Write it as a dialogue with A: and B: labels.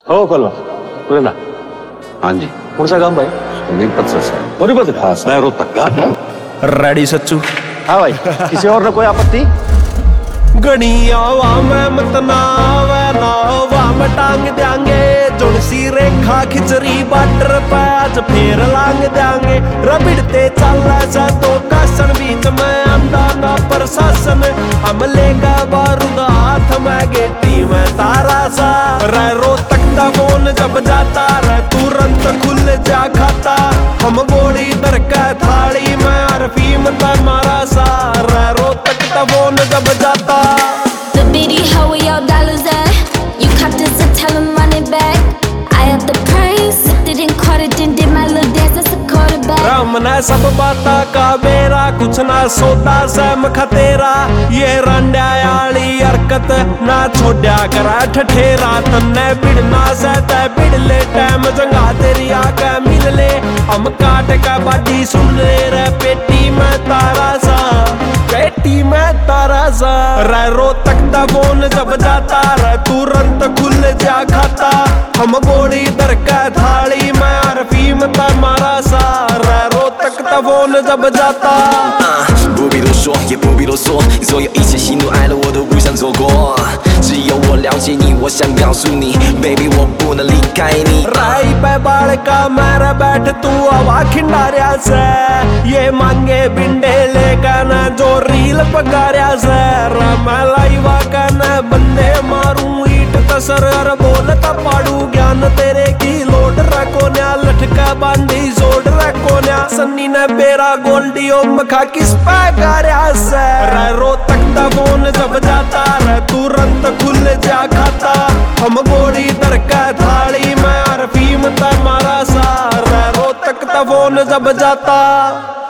A: हो कलवा पुरे ना।
B: हाँ जी
A: कौन सा काम भाई?
B: सोनीपत से सर।
A: सोनीपत हाँ सैरो तक का।
C: रेडी सच्चू?
A: हाँ भाई, किसी और ने कोई आपत्ति?
C: गणिया में मत नावा में टांग देंगे जुड़सी रेखा खिचड़ी बाटर पैच फेर लांग देंगे रबिड़ते चल सा तो कासन बीच में अंधा ना प्रशासन हम लेगा बारूद हाथ में गेटी में तारा सा रो तकता फोन जब जाता रे तुरंत खुल जा खाता हम गोली दर का थाली में अरफीम मारा सा रो तकता फोन जब जाता।
D: The biddy, how where your dollars at? You copped this, so tell him run it back. I have the price, sipped it and caught it, then did my little dance, that's a quarterback.
C: Ram ने सब बाता का बेरा कुछ ना सोता सहम खतेरा ये रंड्याली हरकत ना छोड़ा करा ठठेरा तन्ने बिड़ना सहता बिड़ ले टाइम जंगा तेरी आके मिल ले हम काट का बाडी सुन ले रे पेटी में तारा सा पेटी में तारा सा रे रो तकता फोन जब जाता रे तुरंत खुल जा खाता हम गोली दर का थाली में अरफीम मारा सा रे रो तकता फोन जब जाता।
E: 不必多说，也不必啰嗦，你所有一切喜怒哀乐我都不想错过，只有我了解你，我想告诉你 ，baby 我不能离开你。
C: राई पे बाल का मेरा बैठ तू हवा खिंडारिया से ये मांगे बिंडे लेकर ना जो रील पकारिया से रमलाई वाका ना बंदे मारूं ईट तसर अर बोलता पाड़ू ज्ञान तेरे की लोड रखो न्या लटका बांधी जोड़ रखो न्या सन्नी ने बेरा गोल्डियो मखा किस पे गारिया से रो तकता फोन जब जाता रे तुरंत खुल जा खाता हम गोली दर का थाली में अरफीम मारा सा रो तकता फोन जब जाता।